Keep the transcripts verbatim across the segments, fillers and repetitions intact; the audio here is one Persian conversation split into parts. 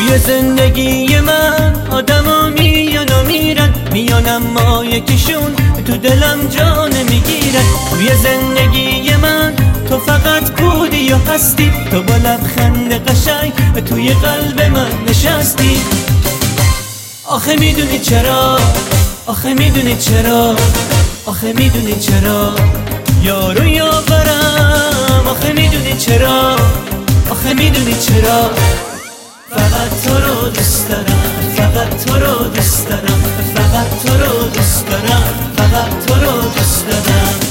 توی زندگی من آدما میان و میرن، میان اما یکیشون تو دلم جا نمیگیرن. توی زندگی من تو فقط بودی و هستی، تو با لبخند قشنگ توی قلب من نشستی. آخه میدونی چرا، آخه میدونی چرا، آخه میدونی چرا یارو یاورم، آخه میدونی چرا، آخه میدونی چرا فقط تو رو دوست دارم، فقط تو رو دوست دارم، فقط تو رو دوست دارم، فقط تو رو دوست دارم.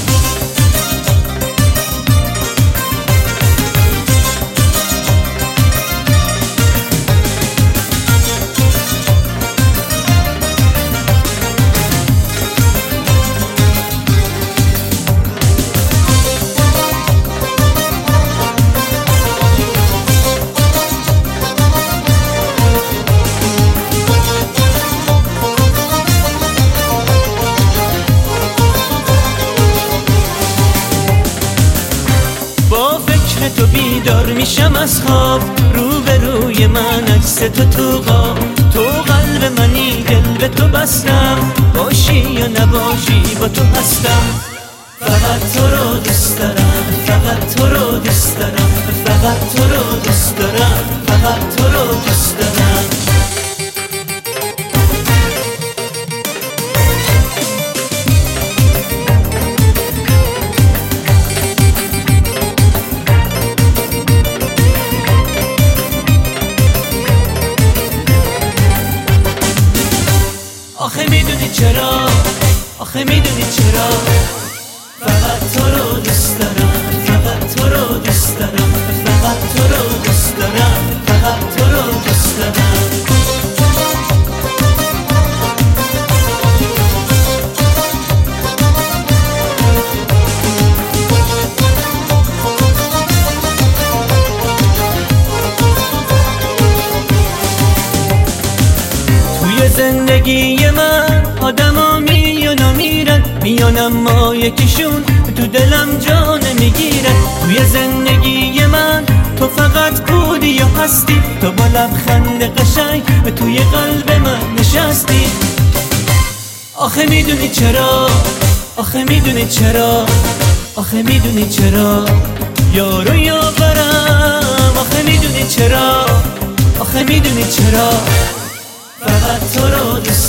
تو بیدار میشم از خواب، رو به روی من عکس تو تو خواب. تو قلب منی، دل به تو بستم، باشی یا نباشی با تو هستم. فقط تو رو دوست دارم، فقط تو رو دوست دارم، فقط تو رو دوست دارم، فقط تو رو دوست دارم. آخه میدونی چرا، آخه میدونی چرا فقط تو رو دوست دارم، فقط تو رو دوست دارم، فقط تو رو دوست دارم، فقط تو رو دوست دارم. توی زندگی من آدما میان و میرن، میان اما یکیشون تو دلم جا نمیگیرن. توی زندگی من تو فقط بودی و هستی، تو با لبخند قشنگ توی قلب من نشستی. آخه میدونی چرا، آخه میدونی چرا، آخه میدونی چرا یارو یاورم، آخه میدونی چرا، آخه میدونی چرا فقط تو رو دوست